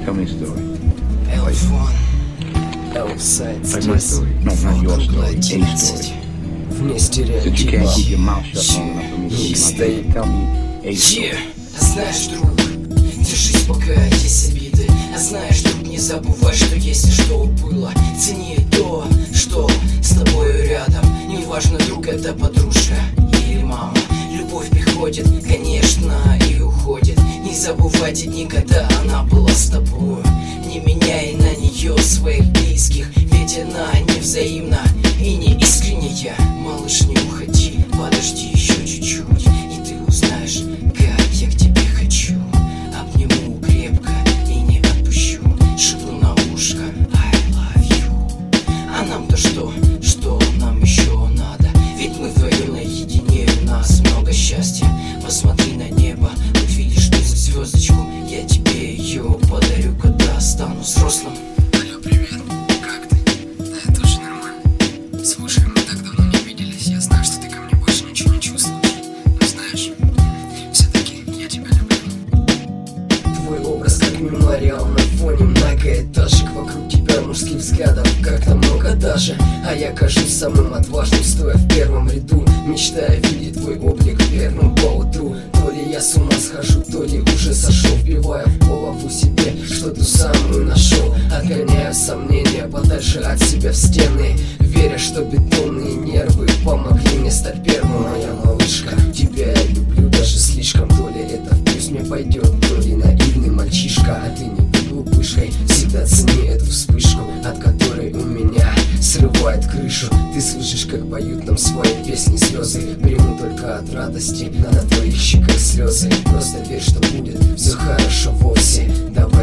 Tell me a story. Элфсайд Like my здесь, story. No, not your story. A 11. story. Вне Since you can't keep your mouth shut long enough for me to keep my business, tell me a story. Знаешь, друг, держись, пока есть обиды. А знаешь, друг, не забывай, что если что было, цени то, что с тобою рядом. Неважно, друг это подружка или мама. Любовь приходит, конечно, и уходит. Не забывайте дни, когда она была с тобою. Не меняй на нее своих близких, ведь она невзаимна и не искренняя. Малыш, не уходи, подожди еще чуть-чуть, и ты узнаешь, как я к тебе хочу. Обниму крепко и не отпущу, шепну на ушко I love you. А нам-то что? Что нам еще надо? Ведь мы вдвоем наедине, у нас много счастья. Посмотри на небо, увидишь ту звездочку. Я тебе ее подарю, когда стану взрослым. Алло, привет, как ты? Да, я тоже нормально. Слушай, мы так давно не виделись. Я знаю, что ты ко мне больше ничего не чувствуешь. Но знаешь, все-таки я тебя люблю. Твой образ как мемориал на фоне многоэтажек. Вокруг тебя мужских взглядов как-то много даже. А я кажусь самым отважным, стоя в первом ряду, мечтая видеть твой облик верным поутру. То ли я с ума схожу, то ли уже сошел, вбивая в голову себе, что ту самую нашел. Отгоняю сомнения подальше от себя в стены, веря, что бетонные нервы помогли мне стать первым. Моя малышка, тебя я люблю даже слишком. То ли это в плюс мне пойдет, то ли наивный мальчишка. А ты не будь глупышкой, всегда цени эту вспышку, от которой у меня срывает крышу. Ты слышишь, как поют нам свои песни слезы. Приму только от радости, на твоих щеках слезы. Просто верь, что будет все хорошо вовсе. Давай